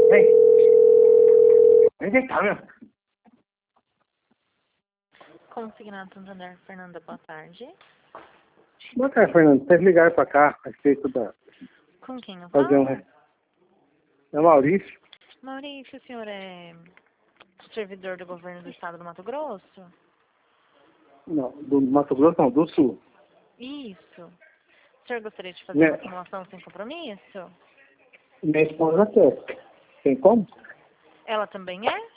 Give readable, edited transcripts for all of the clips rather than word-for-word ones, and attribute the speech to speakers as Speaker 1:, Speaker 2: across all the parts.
Speaker 1: Vem. Vem deitar, meu.
Speaker 2: Consignado Santander, Fernanda, boa tarde.
Speaker 1: Boa tarde, Fernando. Vocês ligaram pra cá a respeito da...
Speaker 2: Com quem eu
Speaker 1: fazer
Speaker 2: falo?
Speaker 1: É o Maurício.
Speaker 2: Maurício, o senhor é servidor do governo do estado do Mato Grosso?
Speaker 1: Não, do Mato Grosso não, do Sul.
Speaker 2: Isso. O senhor gostaria de fazer uma simulação sem compromisso?
Speaker 1: Minha esposa quer. Tem como?
Speaker 2: Ela também é?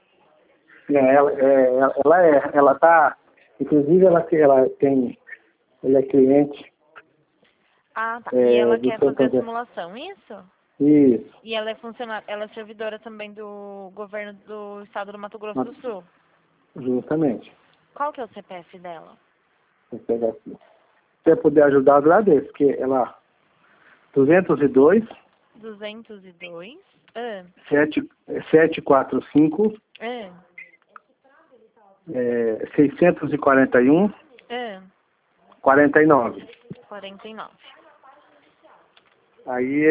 Speaker 1: Ela tá... Inclusive, ela tem... Ela é cliente.
Speaker 2: Ah, tá. E ela quer fazer a
Speaker 1: Santander.
Speaker 2: simulação, isso?
Speaker 1: Isso,
Speaker 2: E ela é funcionária, ela é servidora também do governo do estado do Mato Grosso do Sul.
Speaker 1: justamente.
Speaker 2: Qual que é o CPF dela?
Speaker 1: Vou pegar aqui. Se você puder ajudar, agradeço, porque ela... 202
Speaker 2: 202.
Speaker 1: 745 641 49.
Speaker 2: 49.
Speaker 1: Aí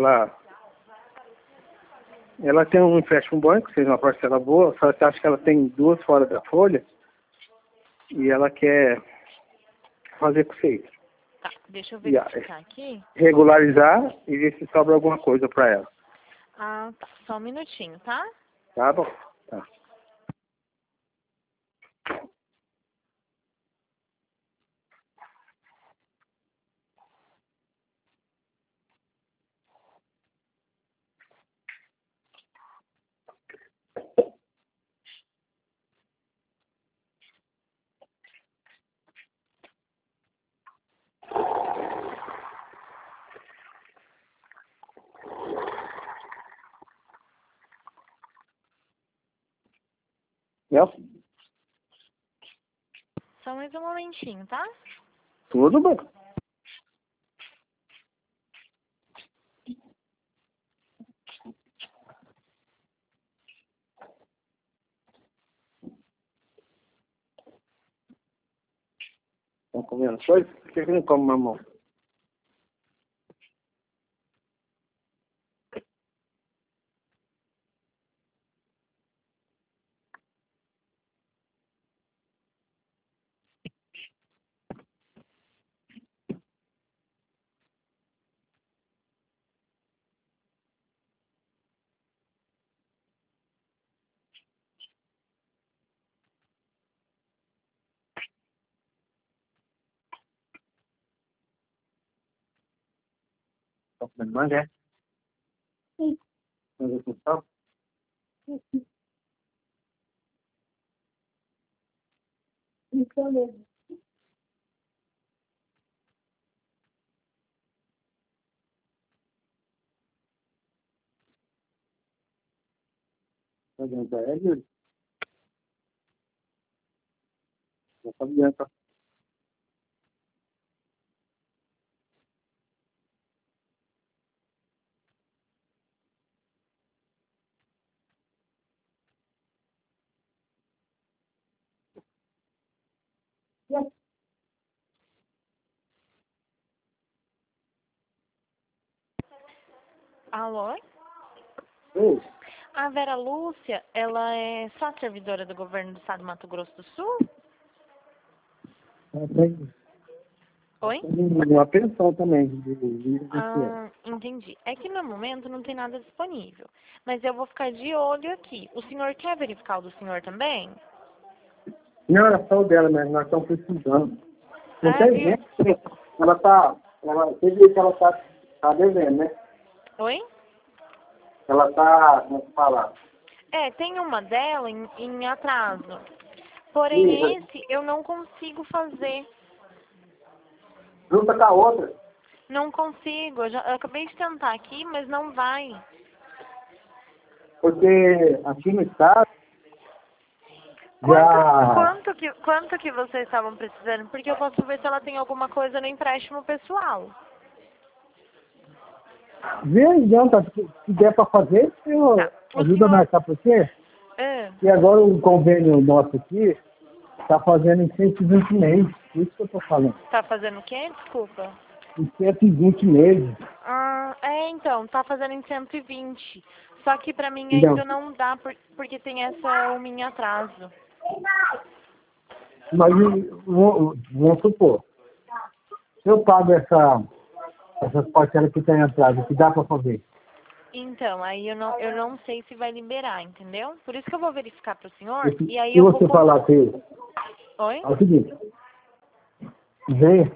Speaker 1: ela tem um empréstimo bom, que seja uma parcela boa, só que acha que ela tem duas fora da folha e ela quer fazer com vocês.
Speaker 2: Tá, deixa eu verificar aqui.
Speaker 1: Regularizar e ver se sobra alguma coisa para ela.
Speaker 2: Ah, tá. Só um minutinho, tá?
Speaker 1: Tá bom? Tá. Nelson?
Speaker 2: Só mais um momentinho, tá?
Speaker 1: Tudo bom. Estão comendo coisa? Por que não come mamão? Estão comendo manga, é? Sim. Manga com sal? Então mesmo. Não adianta, é, Júlio? Não adianta.
Speaker 2: Alô?
Speaker 1: Oi.
Speaker 2: A Vera Lúcia, ela é só servidora do governo do estado do Mato Grosso do Sul? Oi?
Speaker 1: Uma pensão também.
Speaker 2: Ah, entendi. É que no momento não tem nada disponível. Mas eu vou ficar de olho aqui. O senhor quer verificar o do senhor também?
Speaker 1: Não, era só o dela mesmo, nós estamos precisando. Não tem
Speaker 2: Viu?
Speaker 1: gente, você viu que ela tá devendo, né?
Speaker 2: Oi?
Speaker 1: Ela tá, como é que fala?
Speaker 2: É, tem uma dela em atraso. Porém,
Speaker 1: Isso,
Speaker 2: esse eu não consigo fazer.
Speaker 1: junta com a outra.
Speaker 2: Não consigo. Eu acabei de tentar aqui, mas não vai.
Speaker 1: Porque aqui no estado já
Speaker 2: Quanto que vocês estavam precisando? Porque eu posso ver se ela tem alguma coisa no empréstimo pessoal.
Speaker 1: vê adianta, se der para fazer, eu
Speaker 2: Tá. O
Speaker 1: ajuda
Speaker 2: senhor...
Speaker 1: nós, sabe por quê? E agora o convênio nosso aqui está fazendo em 120 mês, isso que eu estou falando.
Speaker 2: Tá fazendo o quê? Desculpa.
Speaker 3: Em 120 meses.
Speaker 2: Então, tá fazendo em 120. Só que pra mim
Speaker 3: Então,
Speaker 2: ainda não dá, porque tem essa um mini atraso.
Speaker 3: mas vamos supor, se eu pago essas parcelas que tem atrás, o que dá para fazer?
Speaker 2: Então, aí eu não sei se vai liberar, entendeu? Por isso que eu vou verificar pro senhor,
Speaker 3: Se,
Speaker 2: e aí
Speaker 3: se
Speaker 2: eu vou...
Speaker 3: você falar que
Speaker 2: Oi?
Speaker 3: é o seguinte, vem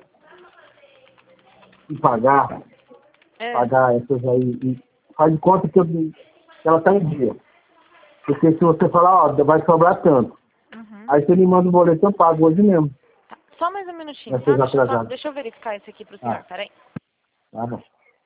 Speaker 3: e pagar essas aí, e faz de conta que ela está em dia. Porque se você falar, ó, vai sobrar tanto,
Speaker 2: Uhum.
Speaker 3: aí você me manda o boleto, eu pago hoje mesmo.
Speaker 2: Tá. Só mais um minutinho,
Speaker 3: Vai
Speaker 2: tá?
Speaker 3: ser atrasado.
Speaker 2: Deixa eu verificar isso aqui pro senhor, peraí.
Speaker 3: Tá bom.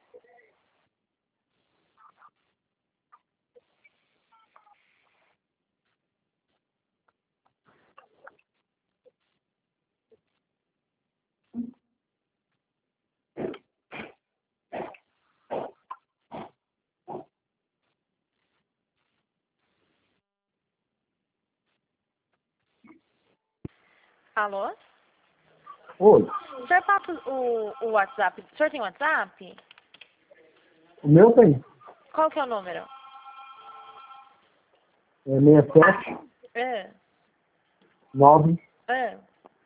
Speaker 2: Alô?
Speaker 3: Oi,
Speaker 2: O senhor passa o WhatsApp? O senhor tem WhatsApp?
Speaker 3: o meu tem.
Speaker 2: Qual que é o número?
Speaker 3: É 67
Speaker 2: É.
Speaker 3: 9
Speaker 2: É.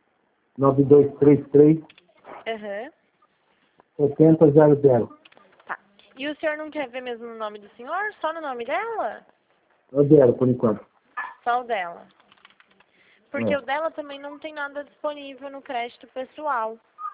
Speaker 3: 9233
Speaker 2: Uhum.
Speaker 3: 7000.
Speaker 2: Tá. E o senhor não quer ver mesmo o nome do senhor? Só no nome dela?
Speaker 3: Eu dela, por enquanto.
Speaker 2: Só o dela. Porque
Speaker 3: É.
Speaker 2: o dela também não tem nada disponível no crédito pessoal.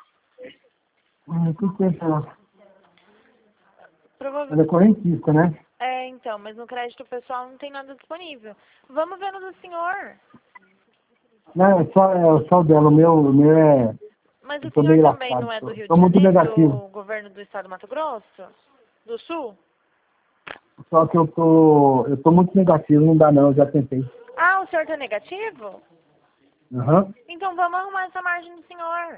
Speaker 3: O que é ela? Ela
Speaker 2: Provavelmente.
Speaker 3: é correntista, né?
Speaker 2: Então, mas no crédito pessoal não tem nada disponível. Vamos ver no do senhor.
Speaker 3: Não, é só o dela. O meu é...
Speaker 2: Mas
Speaker 3: Eu
Speaker 2: o
Speaker 3: tô
Speaker 2: senhor
Speaker 3: meio
Speaker 2: também
Speaker 3: lascado.
Speaker 2: não é do Rio
Speaker 3: Tô
Speaker 2: de
Speaker 3: muito
Speaker 2: Janeiro,
Speaker 3: negativo.
Speaker 2: do governo do estado do Mato Grosso? Do Sul?
Speaker 3: Só que eu tô muito negativo, não dá não, eu já tentei.
Speaker 2: Ah, o senhor tá negativo?
Speaker 3: Aham.
Speaker 2: Então vamos arrumar essa margem do senhor.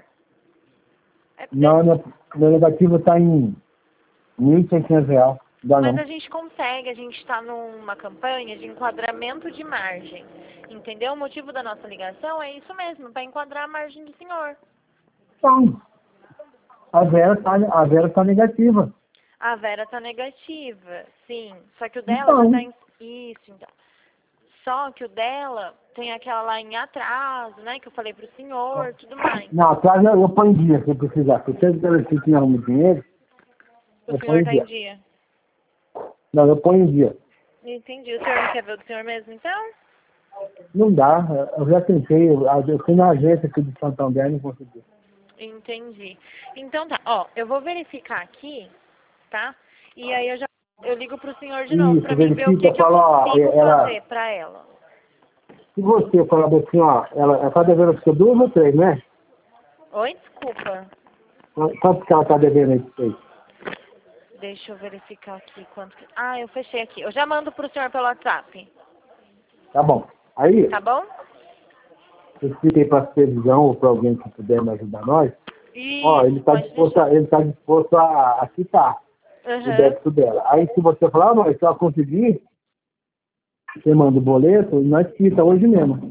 Speaker 3: Não, meu negativo tá em R$ 1.600. Não dá
Speaker 2: Mas
Speaker 3: não.
Speaker 2: a gente consegue, a gente está numa campanha de enquadramento de margem. Entendeu? O motivo da nossa ligação é isso mesmo, para enquadrar a margem do senhor.
Speaker 3: Então, a Vera tá negativa.
Speaker 2: A Vera tá negativa, sim. Só que o dela
Speaker 3: Então,
Speaker 2: já tá em... Isso, então. Só que o dela tem aquela lá em atraso, né? Que eu falei pro senhor, tudo mais.
Speaker 3: não, atrás eu ponho em dia se precisar. Se você garantir que não arruma dinheiro,
Speaker 2: O
Speaker 3: eu ponho
Speaker 2: senhor
Speaker 3: em
Speaker 2: tá em
Speaker 3: dia.
Speaker 2: dia.
Speaker 3: Não, eu ponho em dia.
Speaker 2: Entendi. O senhor não quer ver o do senhor mesmo, então?
Speaker 3: Não dá, eu já tentei, eu fui na agência aqui de Santander e não consegui.
Speaker 2: Entendi. Então tá, ó, eu vou verificar aqui, tá? E aí eu ligo pro senhor de novo pra
Speaker 3: Isso,
Speaker 2: mim ver o que
Speaker 3: verifica,
Speaker 2: que eu
Speaker 3: fala, ó,
Speaker 2: consigo fazer pra ela.
Speaker 3: se você falar assim, ó, ela tá devendo acho que 2 ou 3, né?
Speaker 2: Oi, desculpa.
Speaker 3: Quanto que ela tá devendo aí pra vocês?
Speaker 2: Deixa eu verificar aqui quanto que... Ah, eu fechei aqui. Eu já mando pro senhor pelo WhatsApp.
Speaker 3: Tá bom. Aí,
Speaker 2: Tá bom?
Speaker 3: eu expliquei pra supervisão ou pra alguém que puder me ajudar nós, ó,
Speaker 2: Isso, pode
Speaker 3: ele tá disposto a quitar o
Speaker 2: deixar.
Speaker 3: débito dela. Aí se você falar, mas se ela conseguir, você manda o boleto, nós quita hoje mesmo.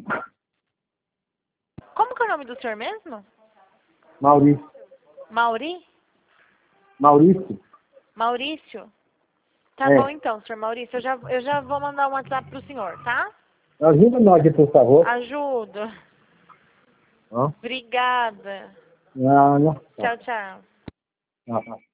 Speaker 2: Como que é o nome do senhor mesmo?
Speaker 3: Maurício. Maurício?
Speaker 2: Maurício? Tá
Speaker 3: É.
Speaker 2: bom então, senhor Maurício. Eu já vou mandar um WhatsApp pro senhor, tá?
Speaker 3: Ajuda nós aqui, por favor.
Speaker 2: Ajuda.
Speaker 3: Ó.
Speaker 2: Obrigada.
Speaker 3: Não.
Speaker 2: Tchau, tchau.
Speaker 3: Não.